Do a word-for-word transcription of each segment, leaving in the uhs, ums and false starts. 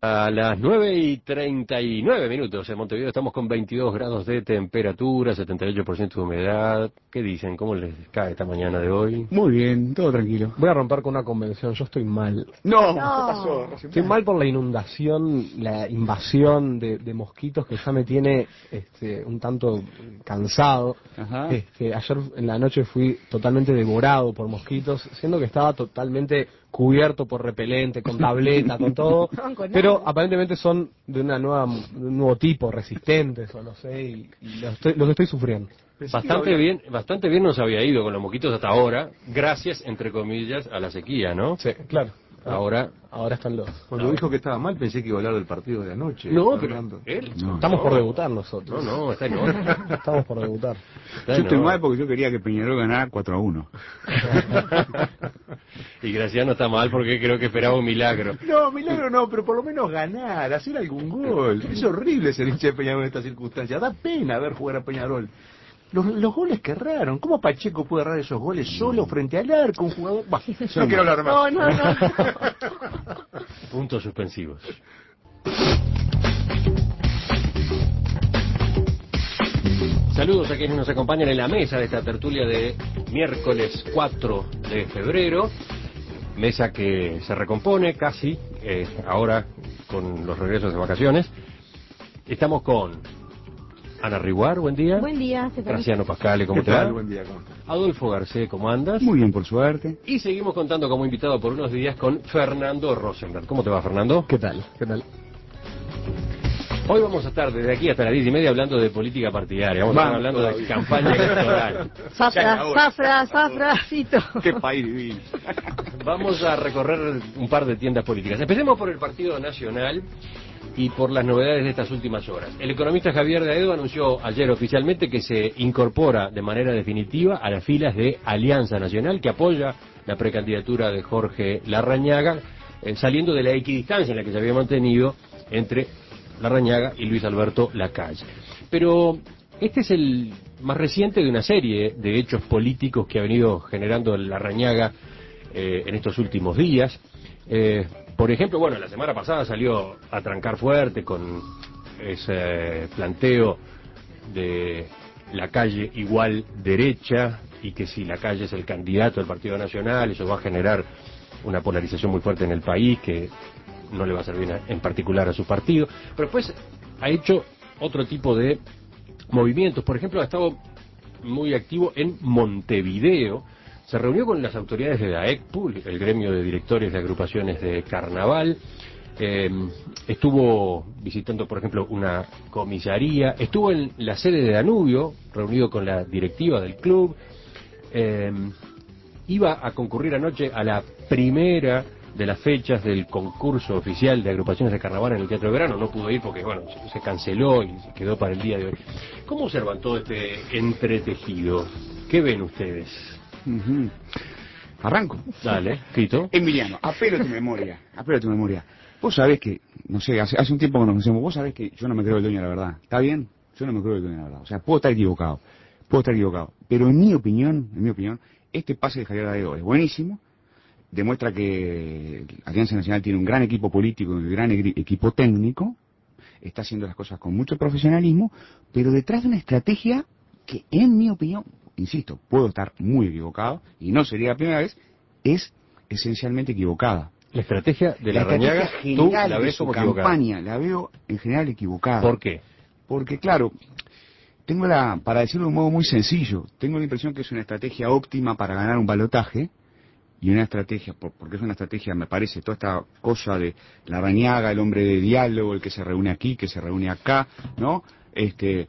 A las nueve y treinta y nueve minutos en Montevideo estamos con veintidós grados de temperatura, setenta y ocho por ciento de humedad. ¿Qué dicen? ¿Cómo les cae esta mañana de hoy? Muy bien, todo tranquilo. Voy a romper con una convención, yo estoy mal. No, No. ¿qué pasó? Estoy mal por la inundación, la invasión de, de mosquitos que ya me tiene este, un tanto cansado. Ajá. Este, ayer en la noche fui totalmente devorado por mosquitos, siendo que estaba totalmente cubierto por repelente, con tableta, con todo. No, con Pero nada. aparentemente son de una nueva, de un nuevo tipo, resistentes o no sé, y, y lo estoy, lo que estoy sufriendo. Bastante bien, bastante bien nos había ido con los mosquitos hasta ahora, gracias, entre comillas, a la sequía, ¿no? Sí, claro. Ahora, Ahora están los... Cuando dijo que estaba mal, pensé que iba a hablar del partido de anoche. no, Fernando. pero él, No. Estamos por debutar nosotros. No, no, está en orden. Estamos por debutar. Está Yo en estoy orden. mal porque yo quería que Peñarol ganara cuatro a uno. Y Graciano está mal porque creo que esperaba un milagro. No, milagro no, pero por lo menos ganar, hacer algún gol. Es horrible ser hincha de Peñarol en estas circunstancias. Da pena ver jugar a Peñarol. Los, los goles que erraron. ¿Cómo Pacheco puede errar esos goles solo frente al arco? Un jugador... Bah, no quiero hablar más. No, no, no. Puntos suspensivos. Saludos a quienes nos acompañan en la mesa de esta tertulia de miércoles cuatro de febrero. Mesa que se recompone casi, eh, ahora con los regresos de vacaciones. Estamos con Ana Riguar, buen día. Buen día, ¿qué tal? Graciano Pascale, ¿cómo ¿Qué te tal? va? Buen día, ¿cómo estás? Adolfo Garcés, ¿cómo andas? Muy bien, por suerte. Y seguimos contando como invitado por unos días con Fernando Rosenblatt. ¿Cómo te va, Fernando? ¿Qué tal? ¿Qué tal? Hoy vamos a estar desde aquí hasta las diez y media hablando de política partidaria. Vamos, Vamos a estar hablando todavía. de campaña electoral. Zafra, Ya, zafra, zafracito. Qué país divino. Vamos a recorrer un par de tiendas políticas. Empecemos por el Partido Nacional y por las novedades de estas últimas horas. El economista Javier Daedo anunció ayer oficialmente que se incorpora de manera definitiva a las filas de Alianza Nacional, que apoya la precandidatura de Jorge Larrañaga, eh, saliendo de la equidistancia en la que se había mantenido entre Larrañaga y Luis Alberto Lacalle. Pero este es el más reciente de una serie de hechos políticos que ha venido generando Larrañaga eh, en estos últimos días. Eh, por ejemplo, bueno, la semana pasada salió a trancar fuerte con ese planteo de Lacalle igual derecha, y que si Lacalle es el candidato del Partido Nacional, eso va a generar una polarización muy fuerte en el país que no le va a servir en particular a su partido. Pero después ha hecho otro tipo de movimientos. Por ejemplo, ha estado muy activo en Montevideo. Se reunió con las autoridades de la E C P U, el gremio de directores de agrupaciones de carnaval. Eh, estuvo visitando, por ejemplo, una comisaría. Estuvo en la sede de Danubio, reunido con la directiva del club. Eh, iba a concurrir anoche a la primera de las fechas del concurso oficial de agrupaciones de carnaval en el Teatro de Verano. No pudo ir porque, bueno, se canceló y se quedó para el día de hoy. ¿Cómo observan todo este entretejido? ¿Qué ven ustedes? Uh-huh. Arranco. Dale, Quito. Emiliano, apelo a tu memoria, apelo a tu memoria. Vos sabés que, no sé, hace, hace un tiempo que nos conocemos, vos sabés que yo no me creo el dueño de la verdad. ¿Está bien? Yo no me creo el dueño de la verdad. O sea, puedo estar equivocado, puedo estar equivocado. Pero en mi opinión, en mi opinión, este pase de Javier Daedo es buenísimo. Demuestra que Alianza Nacional tiene un gran equipo político y un gran equipo técnico, está haciendo las cosas con mucho profesionalismo, pero detrás de una estrategia que, en mi opinión, insisto, puedo estar muy equivocado, y no sería la primera vez, es esencialmente equivocada. La estrategia de la Larrañaga, estrategia tú general la de ves su como equivocada. campaña, la veo en general equivocada. ¿Por qué? Porque, claro, tengo la, para decirlo de un modo muy sencillo, tengo la impresión que es una estrategia óptima para ganar un balotaje, y una estrategia, porque es una estrategia, me parece, toda esta cosa de Larrañaga, el hombre de diálogo, el que se reúne aquí, que se reúne acá, ¿no? Este,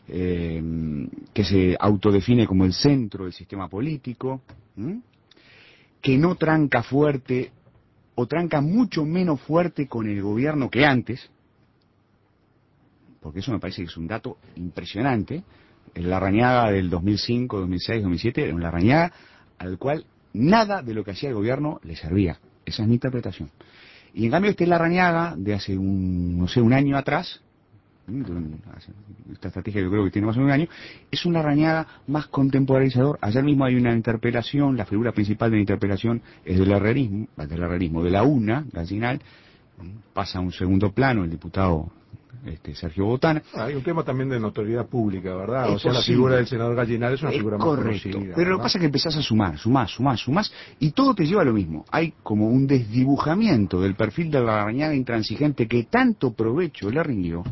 eh, que se autodefine como el centro del sistema político, ¿m? Que no tranca fuerte, o tranca mucho menos fuerte con el gobierno que antes, porque eso me parece que es un dato impresionante. El Larrañaga del dos mil cinco, dos mil seis, dos mil siete era un Larrañaga al cual nada de lo que hacía el gobierno le servía. Esa es mi interpretación. Y en cambio este Larrañaga de hace un, no sé, un año atrás, esta estrategia que creo que tiene más de un año, es un Larrañaga más contemporaneizador. Ayer mismo hay una interpelación, la figura principal de la interpelación es del herrerismo, del herrerismo, de la UNA, Gallinal, pasa a un segundo plano el diputado este, Sergio Botana. Ah, hay un tema también de notoriedad pública, ¿verdad? Es o sea, posible. la figura del senador Gallinal es una Es figura correcto, más conocida. pero lo ¿verdad? que pasa es que empezás a sumar, sumás, sumás, sumás, y todo te lleva a lo mismo. Hay como un desdibujamiento del perfil de la Larrañaga intransigente que tanto provecho le rindió,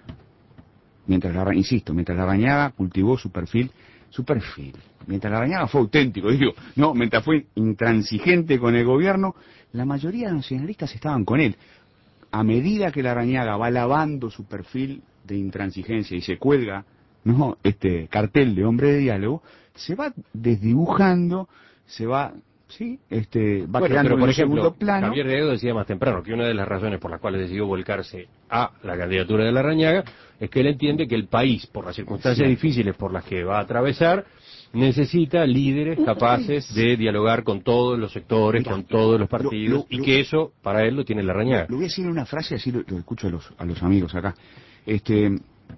mientras la, insisto, mientras la Larrañaga cultivó su perfil, su perfil, mientras la Larrañaga fue auténtico, digo, no, mientras fue intransigente con el gobierno, la mayoría de los nacionalistas estaban con él. A medida que la Larrañaga va lavando su perfil de intransigencia y se cuelga, ¿no?, este cartel de hombre de diálogo, se va desdibujando, se va, sí, este, va bueno, quedando pero en por un ejemplo, segundo plano. Javier Dedo decía más temprano que una de las razones por las cuales decidió volcarse a la candidatura de Larrañaga es que él entiende que el país, por las circunstancias Sí. difíciles por las que va a atravesar, necesita líderes capaces de dialogar con todos los sectores, Mirá, con todos los lo- partidos, lo- y lo- que eso, para él, lo tiene Larrañaga. Lo, lo voy a decir en una frase, así lo, lo escucho a los, a los amigos acá. Este,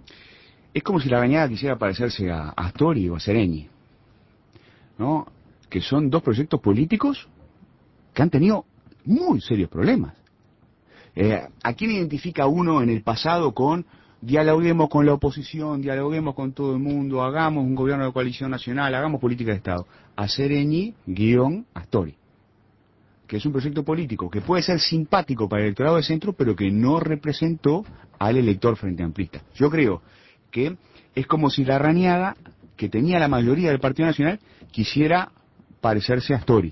es como si la Larrañaga quisiera parecerse a Astori o a Sereñi, ¿no? Que son dos proyectos políticos que han tenido muy serios problemas. Eh, ¿A quién identifica uno en el pasado con dialoguemos con la oposición, dialoguemos con todo el mundo, hagamos un gobierno de coalición nacional, hagamos política de Estado? A Sereñi guión Astori, que es un proyecto político que puede ser simpático para el electorado de centro, pero que no representó al elector frente amplista. Yo creo que es como si la Larrañaga, que tenía la mayoría del Partido Nacional, quisiera parecerse a Astori,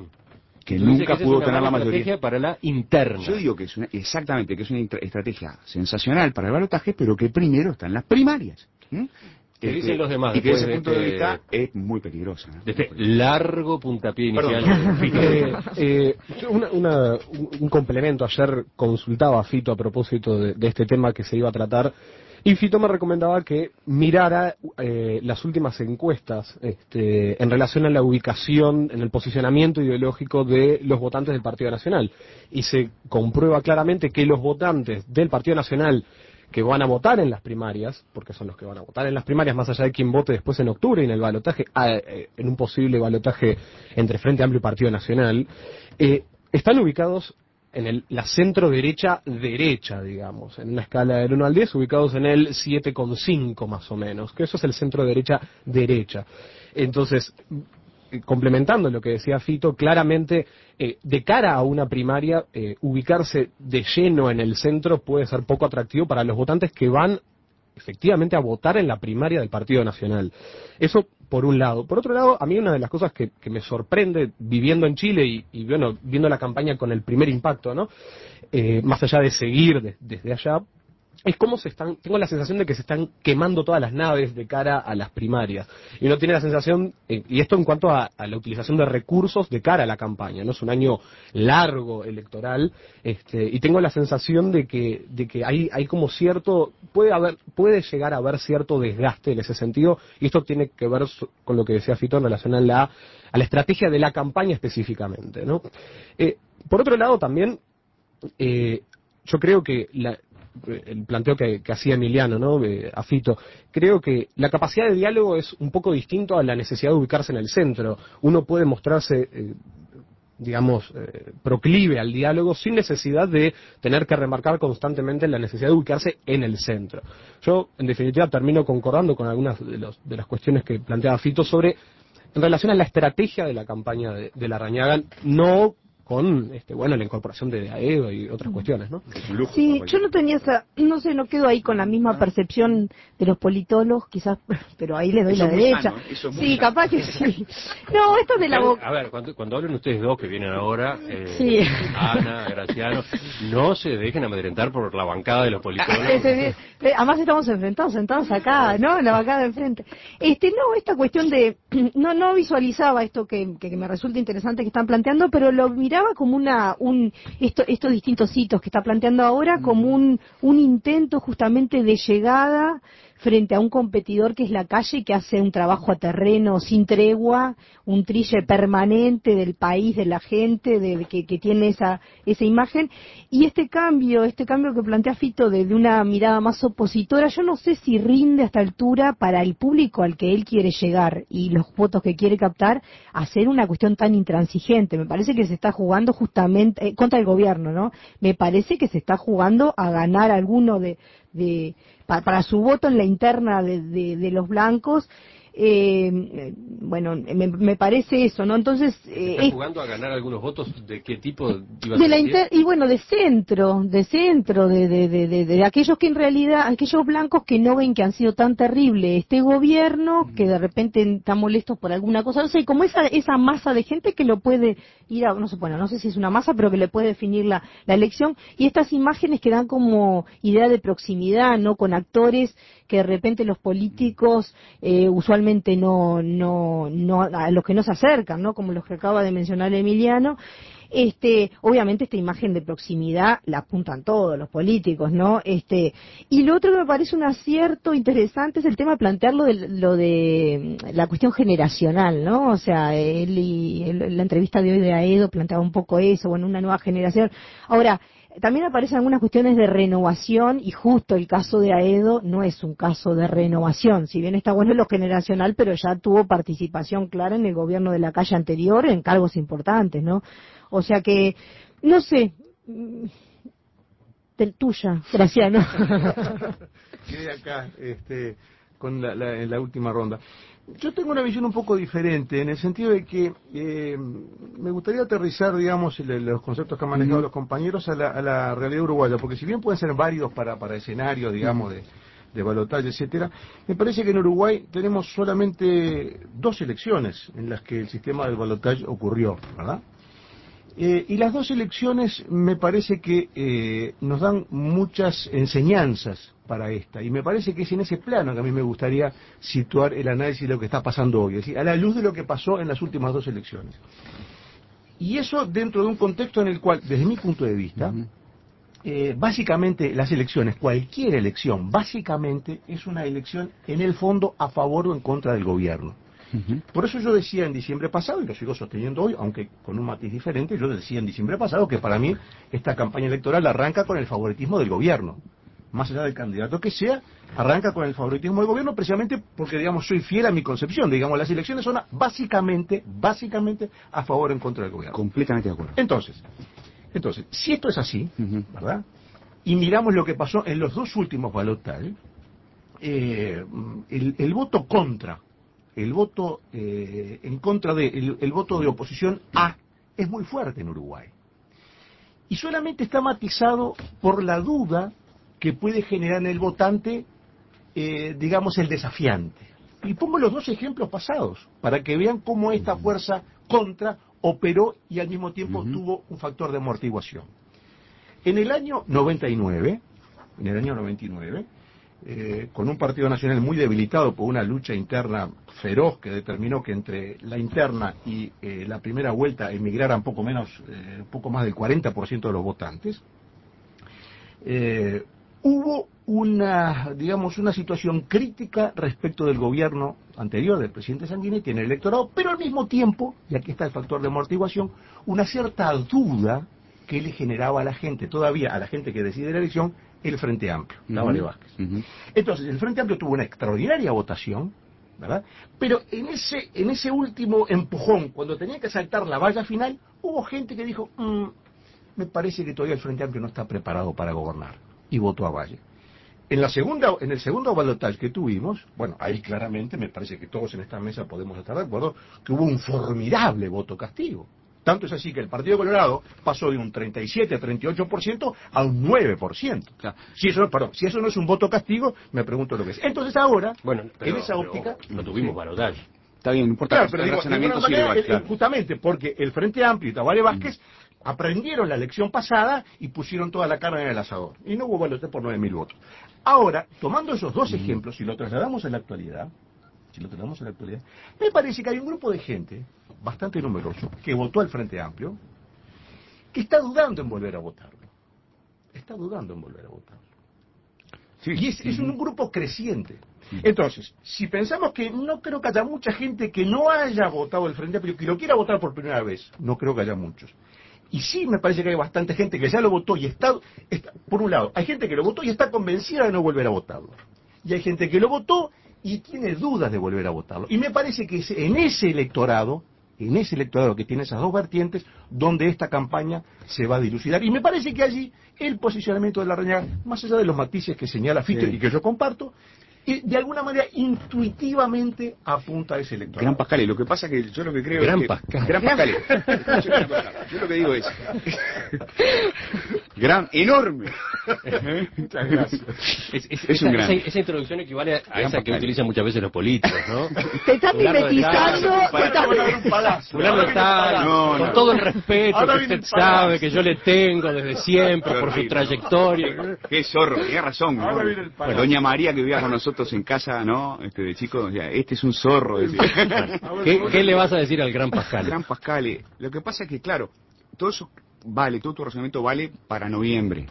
que Tú dices nunca esa pudo es una tener la mala mayoría. estrategia para la interna. Yo digo que es una, exactamente, que es una intra- estrategia sensacional para el balotaje, pero que primero está en las primarias. ¿Mm? ¿Qué Este, dicen los demás y que desde después ese de punto de este- vista es muy peligrosa. ¿no? de este largo puntapié inicial? Perdón. de Fito? Eh, eh, una- una- un un complemento. Ayer consultaba a Fito a propósito de, de este tema que se iba a tratar, y Fito me recomendaba que mirara eh, las últimas encuestas este, en relación a la ubicación, en el posicionamiento ideológico de los votantes del Partido Nacional. Y se comprueba claramente que los votantes del Partido Nacional que van a votar en las primarias, porque son los que van a votar en las primarias, más allá de quien vote después en octubre y en el balotaje, ah, eh, en un posible balotaje entre Frente Amplio y Partido Nacional, eh, están ubicados en el, la centro derecha derecha, digamos, en una escala del uno al diez, ubicados en el siete coma cinco más o menos, que eso es el centro derecha derecha. Entonces, eh, complementando lo que decía Fito, claramente eh, de cara a una primaria, eh, ubicarse de lleno en el centro puede ser poco atractivo para los votantes que van efectivamente a votar en la primaria del Partido Nacional. Eso por un lado. Por otro lado, a mí una de las cosas que, que me sorprende viviendo en Chile y, y bueno, viendo la campaña con el primer impacto, ¿no? Eh, más allá de seguir de- desde allá, es cómo se están, tengo la sensación de que se están quemando todas las naves de cara a las primarias. Y uno tiene la sensación, eh, y esto en cuanto a, a la utilización de recursos de cara a la campaña, ¿no? Es un año largo electoral, este, y tengo la sensación de que, de que hay, hay como cierto, puede haber, puede llegar a haber cierto desgaste en ese sentido, y esto tiene que ver so- con lo que decía Fito en relación a la, a la estrategia de la campaña específicamente, ¿no? Eh, por otro lado también, eh, yo creo que la, el planteo que, que hacía Emiliano, ¿no? Eh, a Fito, creo que la capacidad de diálogo es un poco distinto a la necesidad de ubicarse en el centro. Uno puede mostrarse, eh, digamos, eh, proclive al diálogo sin necesidad de tener que remarcar constantemente la necesidad de ubicarse en el centro. Yo, en definitiva, termino concordando con algunas de, los, de las cuestiones que planteaba Fito sobre, en relación a la estrategia de la campaña de, de Larrañaga, no con este, bueno, la incorporación de Daedo y otras cuestiones, ¿no? Es un lujo Sí, para yo no tenía esa, no sé, no quedo ahí con la misma percepción de los politólogos, quizás, pero ahí le doy Eso la es muy derecha. sano, ¿eh? Eso es muy Sí, sano. capaz que sí. No, esto de la boca. A ver, cuando, cuando hablen ustedes dos que vienen ahora, eh, Sí. Ana, Graciano, no se dejen amedrentar por la bancada de los politólogos. Sí, sí, sí. Eh, Además estamos enfrentados, sentados acá, ¿no? En la bancada de enfrente. Este, no, esta cuestión de, no, no visualizaba esto que, que me resulta interesante que están planteando, pero lo miraba como una, un, esto, estos distintos hitos que está planteando ahora como un, un intento justamente de llegada frente a un competidor que es la calle, que hace un trabajo a terreno sin tregua, un trille permanente del país, de la gente, de, que, que tiene esa, esa imagen. Y este cambio, este cambio que plantea Fito de, de una mirada más opositora, yo no sé si rinde a esta altura para el público al que él quiere llegar y los votos que quiere captar, hacer una cuestión tan intransigente. Me parece que se está jugando justamente eh, contra el gobierno, ¿no? Me parece que se está jugando a ganar alguno de, de pa, para su voto en la interna de, de, de los blancos. Eh, bueno, me, me parece eso, ¿no? Entonces eh, ¿Está jugando a ganar algunos votos? ¿De qué tipo iba a de la ser? inter, y bueno, de centro, de centro, de, de, de, de, de aquellos que en realidad, aquellos blancos que no ven que han sido tan terrible este gobierno, que de repente están molestos por alguna cosa, no sé, como esa esa masa de gente que lo puede ir a, no sé, bueno, no sé si es una masa, pero que le puede definir la, la elección, y estas imágenes que dan como idea de proximidad, ¿no? Con actores que de repente los políticos eh, usualmente no, no, no, a los que no se acercan, ¿no? Como los que acaba de mencionar Emiliano. Este, obviamente esta imagen de proximidad la apuntan todos los políticos, ¿no? Este, y lo otro que me parece un acierto interesante es el tema de plantearlo de lo de la cuestión generacional, ¿no? O sea, él y él, la entrevista de hoy de Aedo planteaba un poco eso, bueno, una nueva generación. Ahora, también aparecen algunas cuestiones de renovación y justo el caso de Aedo no es un caso de renovación, si bien está bueno lo generacional, pero ya tuvo participación clara en el gobierno de la calle anterior en cargos importantes, ¿no? O sea que, no sé, del tuya, Graciano. Quedé acá, este, con la, la, en la última ronda. Yo tengo una visión un poco diferente, en el sentido de que eh, me gustaría aterrizar, digamos, el, los conceptos que han manejado uh-huh. los compañeros a la, a la realidad uruguaya, porque si bien pueden ser válidos para, para escenarios, digamos, uh-huh. de, de balotaje, etcétera, me parece que en Uruguay tenemos solamente dos elecciones en las que el sistema del balotaje ocurrió, ¿verdad? Eh, y las dos elecciones me parece que eh, nos dan muchas enseñanzas para esta, y me parece que es en ese plano que a mí me gustaría situar el análisis de lo que está pasando hoy, es decir, a la luz de lo que pasó en las últimas dos elecciones. Y eso dentro de un contexto en el cual, desde mi punto de vista, uh-huh. eh, básicamente las elecciones, cualquier elección, básicamente es una elección en el fondo a favor o en contra del gobierno. Uh-huh. Por eso yo decía en diciembre pasado, y lo sigo sosteniendo hoy, aunque con un matiz diferente, yo decía en diciembre pasado que para mí esta campaña electoral arranca con el favoritismo del gobierno. Más allá del candidato que sea, arranca con el favoritismo del gobierno precisamente porque, digamos, soy fiel a mi concepción. Digamos, las elecciones son básicamente, básicamente a favor o en contra del gobierno. Completamente de acuerdo. Entonces, entonces si esto es así, uh-huh. ¿verdad? Y miramos lo que pasó en los dos últimos balotajes, eh, el, el voto contra el voto eh, en contra de el, el voto de oposición A es muy fuerte en Uruguay y solamente está matizado por la duda que puede generar en el votante eh, digamos el desafiante. Y pongo los dos ejemplos pasados para que vean cómo esta fuerza contra operó y al mismo tiempo uh-huh. tuvo un factor de amortiguación. En el año noventa y nueve, en el año noventa y nueve Eh, con un partido nacional muy debilitado por una lucha interna feroz que determinó que entre la interna y eh, la primera vuelta emigraran poco menos, eh, poco más del cuarenta por ciento de los votantes, eh, hubo una, digamos, una situación crítica respecto del gobierno anterior del presidente Sanguinetti en el electorado, pero al mismo tiempo, y aquí está el factor de amortiguación, una cierta duda que le generaba a la gente, todavía a la gente que decide la elección, el Frente Amplio, uh-huh. Tabaré Vázquez. Uh-huh. Entonces, el Frente Amplio tuvo una extraordinaria votación, ¿verdad? Pero en ese, en ese último empujón, cuando tenía que saltar la valla final, hubo gente que dijo, mmm, me parece que todavía el Frente Amplio no está preparado para gobernar, y votó a Valle. En la segunda, en el segundo balotaje que tuvimos, bueno, ahí claramente me parece que todos en esta mesa podemos estar de acuerdo, que hubo un formidable voto castigo. Tanto es así que el Partido Colorado pasó de un treinta y siete a treinta y ocho por ciento a un nueve por ciento. Claro. Si eso, perdón, si eso no es un voto castigo, me pregunto lo que es. Entonces ahora, bueno, pero, en esa pero óptica... no tuvimos balotaje. Está bien, no importa. Claro, pero el digo, razonamiento de alguna manera, claro. justamente porque el Frente Amplio y Tabaré Vázquez mm. aprendieron la elección pasada y pusieron toda la carne en el asador. Y no hubo balotaje por nueve mil votos. Ahora, tomando esos dos mm. ejemplos, si lo trasladamos a la actualidad, si lo trasladamos a la actualidad, me parece que hay un grupo de gente bastante numeroso que votó al Frente Amplio, que está dudando en volver a votarlo. Está dudando en volver a votarlo. Sí. Y es, es un grupo creciente. Entonces, si pensamos que no creo que haya mucha gente que no haya votado el Frente Amplio, que lo quiera votar por primera vez, no creo que haya muchos. Y sí me parece que hay bastante gente que ya lo votó y está, está, por un lado, hay gente que lo votó y está convencida de no volver a votarlo. Y hay gente que lo votó y tiene dudas de volver a votarlo. Y me parece que es en ese electorado, en ese electorado que tiene esas dos vertientes, donde esta campaña se va a dilucidar. Y me parece que allí el posicionamiento de Larrañaga, más allá de los matices que señala Fito sí. y que yo comparto, y de alguna manera intuitivamente apunta a ese electorado. Gran Pascale, lo que pasa que yo lo que creo Gran es que... Pascale. Gran Pascale. Yo lo que digo es... Gran, enorme. Muchas gracias. Es, es, Es esa, un gran. Esa, esa introducción equivale a esa Pascale. que utilizan muchas veces los políticos, ¿no? Te están mimetizando. Fulano está, No, con no. todo el respeto Ahora que viene usted el palazo. sabe, que yo le tengo desde siempre, Qué por su horrible, trayectoria. ¿no? Qué zorro, tenía razón. ¿no? Ahora viene el palazo. Doña María que vivía con nosotros en casa, ¿no? Este, de chico, decía, este es un zorro. Decía. ¿Qué, ¿Qué le vas a decir al gran Pascal? Gran Pascale. Lo que pasa es que, claro, todo eso vale, todo tu razonamiento vale para noviembre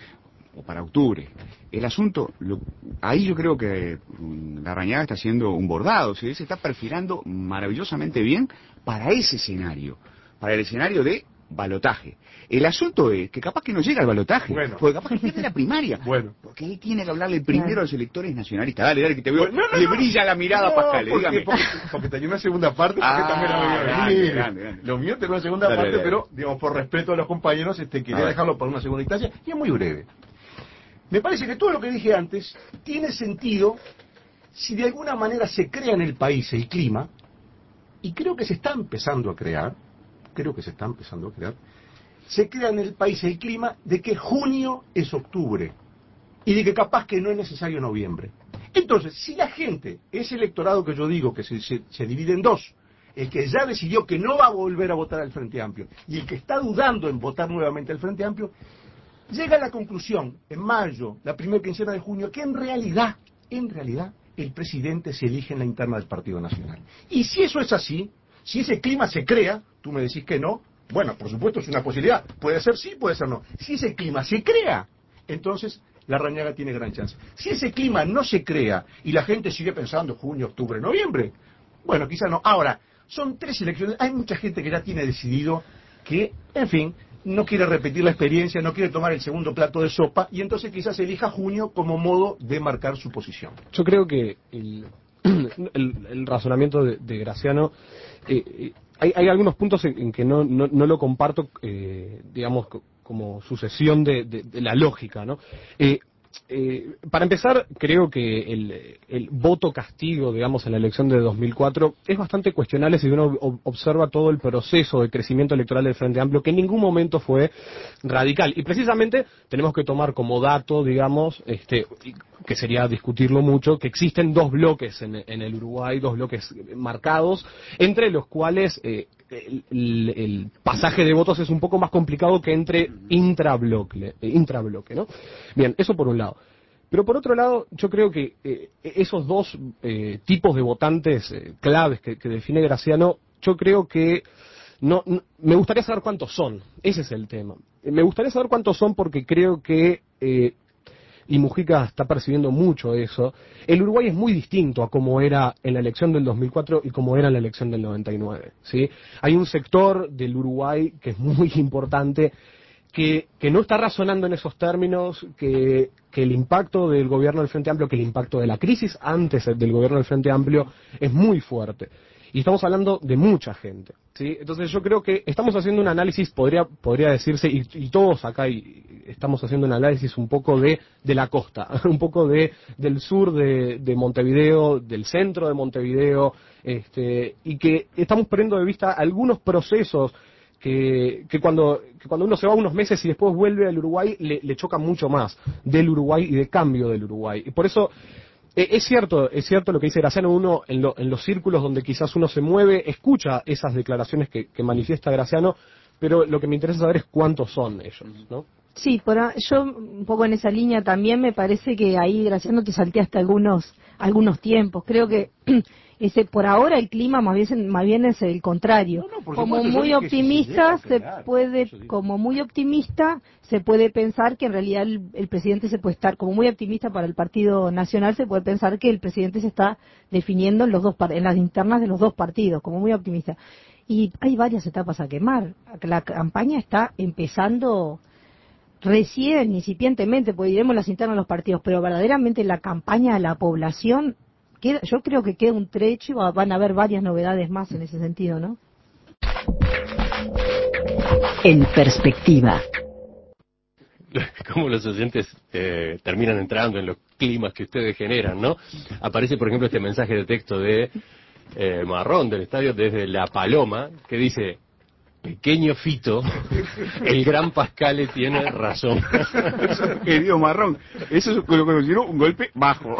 o para octubre. El asunto, lo, ahí yo creo que mm, Larrañaga está haciendo un bordado, o sea, él se está perfilando maravillosamente bien para ese escenario, para el escenario de balotaje. El asunto es que capaz que no llega al balotaje, Bueno. porque capaz que pierde la primaria, Bueno. porque ahí tiene que hablarle primero Claro. a los electores nacionalistas. Dale, dale, que te veo, Bueno, no, no, le no. brilla la mirada No, a Pascal, porque, dígame. porque, porque tenía una segunda parte, porque Ah, también la veía grande, venir. grande, grande. Lo mío tenía una segunda Dale, parte, dale. pero, digamos, por respeto a los compañeros, este, quería A ver. dejarlo para una segunda instancia, y es muy breve. Me parece que todo lo que dije antes tiene sentido si de alguna manera se crea en el país el clima, y creo que se está empezando a crear, creo que se está empezando a crear, se crea en el país el clima de que junio es octubre, y de que capaz que no es necesario noviembre. Entonces, si la gente, ese electorado que yo digo que se, se, se divide en dos, el que ya decidió que no va a volver a votar al Frente Amplio, y el que está dudando en votar nuevamente al Frente Amplio, llega a la conclusión, en mayo, la primera quincena de junio, que en realidad, en realidad, el presidente se elige en la interna del Partido Nacional. Y si eso es así, si ese clima se crea, tú me decís que no, bueno, por supuesto es una posibilidad, puede ser sí, puede ser no. Si ese clima se crea, entonces Larrañaga tiene gran chance. Si ese clima no se crea y la gente sigue pensando junio, octubre, noviembre, bueno, quizá no. Ahora, son tres elecciones, hay mucha gente que ya tiene decidido que, en fin, no quiere repetir la experiencia, no quiere tomar el segundo plato de sopa, y entonces quizás elija junio como modo de marcar su posición. Yo creo que el, el, el razonamiento de, de Graciano, eh, eh, hay, hay algunos puntos en, en que no, no, no lo comparto, eh, digamos, co- como sucesión de, de, de la lógica, ¿no? Eh, Eh, para empezar, creo que el, el voto castigo, digamos, en la elección de dos mil cuatro es bastante cuestionable si uno ob- observa todo el proceso de crecimiento electoral del Frente Amplio, que en ningún momento fue radical. Y precisamente tenemos que tomar como dato, digamos, este, que sería discutirlo mucho, que existen dos bloques en, en el Uruguay, dos bloques marcados, entre los cuales eh, el, el, el pasaje de votos es un poco más complicado que entre intrabloque, eh, intrabloque, ¿no? Bien, eso por un lado. Pero por otro lado, yo creo que eh, esos dos eh, tipos de votantes eh, claves que, que define Graciano, yo creo que no, no, me gustaría saber cuántos son. Ese es el tema. Eh, Me gustaría saber cuántos son porque creo que, eh, y Mujica está percibiendo mucho eso, el Uruguay es muy distinto a como era en la elección del dos mil cuatro y como era en la elección del noventa y nueve, ¿sí? Hay un sector del Uruguay que es muy importante, que, que no está razonando en esos términos, que, que el impacto del gobierno del Frente Amplio, que el impacto de la crisis antes del gobierno del Frente Amplio es muy fuerte. Y estamos hablando de mucha gente, ¿sí? Entonces yo creo que estamos haciendo un análisis, podría podría decirse, y, y todos acá y, estamos haciendo un análisis un poco de, de la costa, un poco de del sur de, de Montevideo, del centro de Montevideo, este, y que estamos perdiendo de vista algunos procesos que, que cuando que cuando uno se va unos meses y después vuelve al Uruguay le, le choca mucho más del Uruguay y de cambio del Uruguay. Y por eso eh, es cierto, es cierto lo que dice Graciano, uno en, lo, en los círculos donde quizás uno se mueve, escucha esas declaraciones que, que manifiesta Graciano, pero lo que me interesa saber es cuántos son ellos, ¿no? Sí, por a- yo un poco en esa línea también me parece que ahí, Graciano, te salteaste algunos algunos tiempos. Creo que ese por ahora el clima más bien, más bien es el contrario. No, no, por como supuesto, yo muy dije optimista sin se idea, claro, puede, eso digo. como muy optimista se puede pensar que en realidad el, el presidente se puede estar, como muy optimista para el Partido Nacional se puede pensar que el presidente se está definiendo en los dos en las internas de los dos partidos, como muy optimista. Y hay varias etapas a quemar. La campaña está empezando recién, incipientemente, porque diremos las internas de los partidos, pero verdaderamente la campaña a la población, queda, yo creo que queda un trecho y va, van a haber varias novedades más en ese sentido, ¿no? En perspectiva. Cómo los oyentes eh, terminan entrando en los climas que ustedes generan, ¿no? Aparece, por ejemplo, este mensaje de texto de eh, Marrón del estadio desde La Paloma, que dice: pequeño Fito, el gran Pascale tiene razón. Eso, querido Marrón, eso es lo que considero un golpe bajo.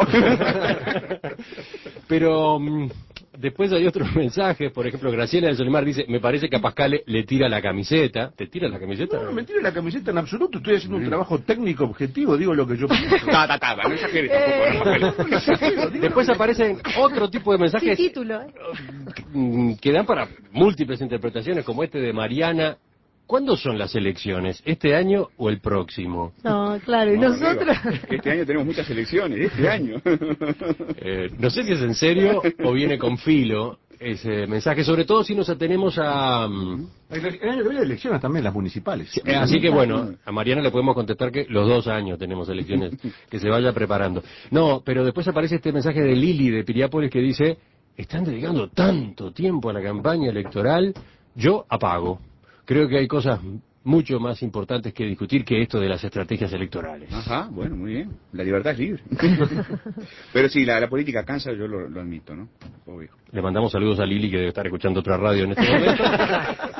Pero um, después hay otros mensajes, por ejemplo, Graciela del Solimar dice: me parece que a Pascale le tira la camiseta. ¿Te tira la camiseta? No, no me tire la camiseta en absoluto, estoy haciendo un trabajo técnico objetivo, digo lo que yo pienso. Ta, ta, ta, no exageres tampoco, no exageres. Después aparecen otro tipo de mensajes Sin título, ¿eh? mm, que dan para múltiples interpretaciones, como este de Mariana. ¿Cuándo son las elecciones? ¿Este año o el próximo? No, claro, y No, nosotros... arriba. Este año tenemos muchas elecciones, este año. Eh, no sé si es en serio o viene con filo ese mensaje, sobre todo si nos atenemos a... mm, El año que viene elecciones también, las municipales. Eh, Así que bueno, a Mariana le podemos contestar que los dos años tenemos elecciones, que se vaya preparando. No, pero después aparece este mensaje de Lili de Piriápolis que dice: están dedicando tanto tiempo a la campaña electoral, yo apago. Creo que hay cosas mucho más importantes que discutir que esto de las estrategias electorales. Ajá, bueno, muy bien. La libertad es libre. Pero sí, la, la política cansa, yo lo, lo admito, ¿no? Obvio. Le mandamos saludos a Lili, que debe estar escuchando otra radio en este momento.